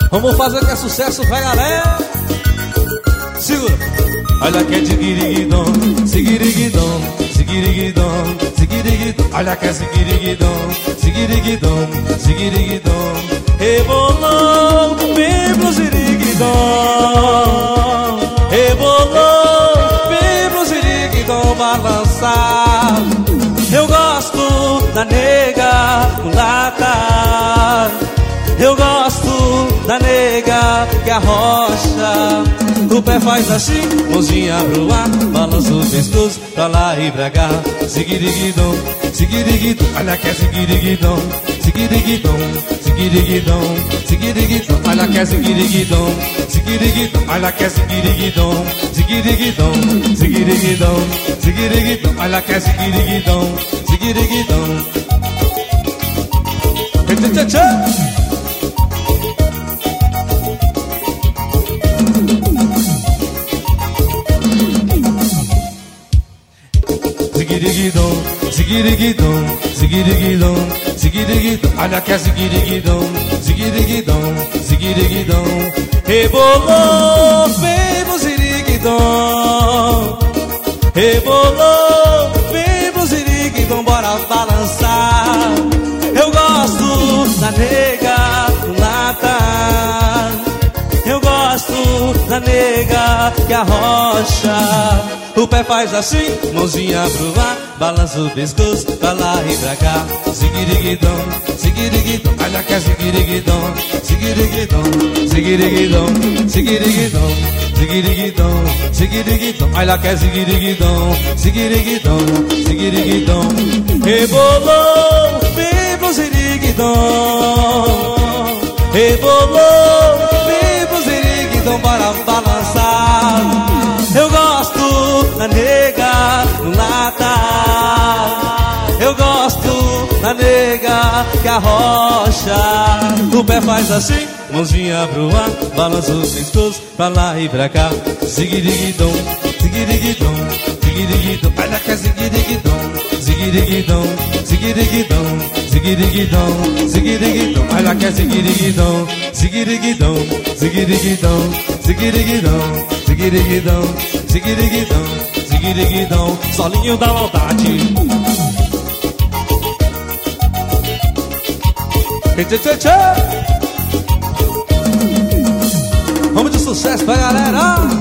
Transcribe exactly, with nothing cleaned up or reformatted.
Vamos fazer que é sucesso, vai galera. Segura. Olha que é seguiriguidom, seguiriguidom, seguiriguidom, seguiriguidom. Olha que é seguiriguidom, seguiriguidom, seguiriguidom. Rebolou, vem pro seguiriguidom. Rebolou, vem pro seguiriguidom balançar. Eu gosto da nega mulata. Eu gosto da nega que arrocha. O pé faz assim, mãozinha pro ar, balança o pescoço pra lá e pra cá. Seguiriguidom, seguiriguidom, olha que é seguiriguidom, seguiriguidom, seguiriguidom, seguiriguidom, olha que é seguiriguidom, seguiriguidom, olha que é seguiriguidom, seguiriguidom, seguiriguidom, seguiriguidom, olha que é seguiriguidom, seguiriguidom. Tchê, tchê, tchê. Seguiriguidom, seguiriguidom, seguiriguidom, seguiriguidom, olha que é seguiriguidom, seguiriguidom, seguiriguidom. Rebolou, vem pro seguiriguidom. Rebolou, vem pro seguiriguidom, bora balançar. Eu gosto da nega mulata. Eu gosto da nega que arrocha. O pé faz assim, mãozinha pro ar, balança o pescoço pra lá e pra cá. Seguiriguidom, seguiriguidom, olha que é seguiriguidom, seguiriguidom, seguiriguidom, seguiriguidom, seguiriguidom, seguiriguidom, olha que é seguiriguidom, seguiriguidom, seguiriguidom. Rebolou, vem pro seguiriguidom. Rebolou, vem pro seguiriguidom, bora balançar. Eu gosto da nega mulata. Eu gosto da nega que arrocha. O pé faz assim, mãozinha pro ar, balança os pescoços pra lá e pra cá. Seguiriguidom, seguiriguidom, seguiriguidom, olha que é seguiriguidom, seguiriguidom, seguiriguidom, seguiriguidom, seguiriguidom, olha que é seguiriguidom, seguiriguidom, seguiriguidom, seguiriguidom, seguiriguidom, seguiriguidom, seguiriguidom, solinho da maldade. Tchê, tchê, tchê. Vamos de sucesso pra galera.